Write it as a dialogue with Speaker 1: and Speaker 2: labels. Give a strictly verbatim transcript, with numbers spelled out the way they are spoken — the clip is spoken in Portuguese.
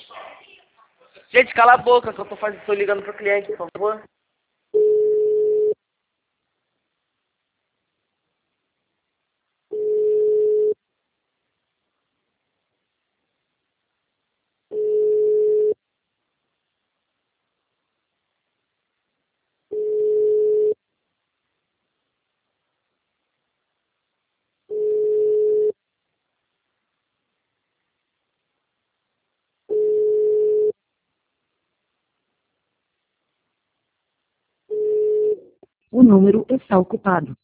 Speaker 1: Gente, cala a boca que eu tô, fazendo, tô ligando pro cliente, por favor.
Speaker 2: O número está ocupado.